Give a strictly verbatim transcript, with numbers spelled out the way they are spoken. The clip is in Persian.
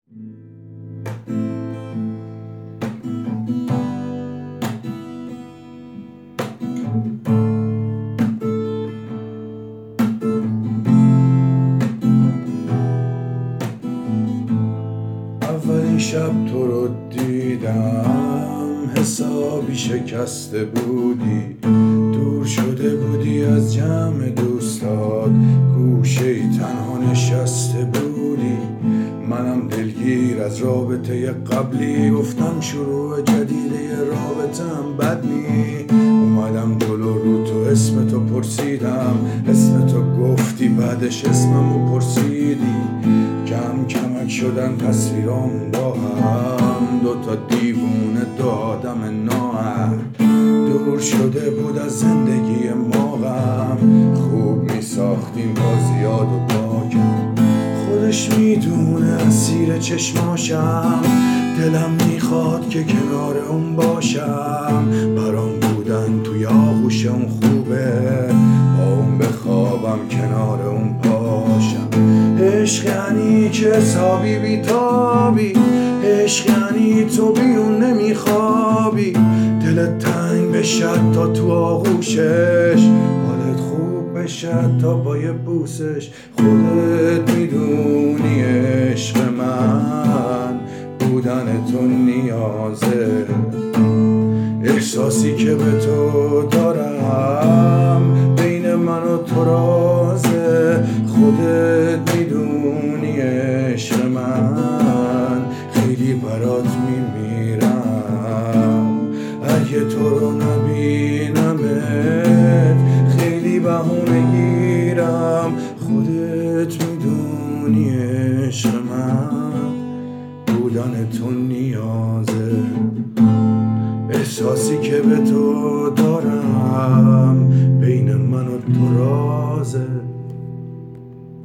اولین شب تو رو دیدم حسابی شکسته بودی، دور شده بودی از جمع دوستات، گوشه تنها نشسته بودی. منم دلگیر از رابطه قبلی گفتم شروع جدیده رابطم بد نی. اومدم جلو رو تو اسم تو پرسیدم، اسم تو گفتی بعدش اسممو پرسیدی. کم کمک شدن تصویرام با هم، دوتا دیوونه دو آدم نااهل. دور شده بود از زندگی ما غم، خوب می ساختیم با زیاد و با کم. خودش میدونه اسیر چشماشم، دلم میخواد که کنار اون باشم. برام بودن توی آغوش اون خوبه، با اون بخوابم کنار اون پاشم. عشق یعنی که حسابی بیتابی، عشق یعنی تو بیون نمیخوابی. دلت تنگ بشد تا تو آغوشش، حالت خوب بشد تا با یه بوسش. خودت میدونی عشق من بودن تو نیازه، احساسی که به تو دارم بین من و تو رازه. خودت میدونی عشق من خیلی برات میمیرم، اگه تو رو نبینمت خیلی بهونه گیرم. خودت میدونی عشق من بودن تو نیازه، احساسی که به تو دارم بین من و تو رازه.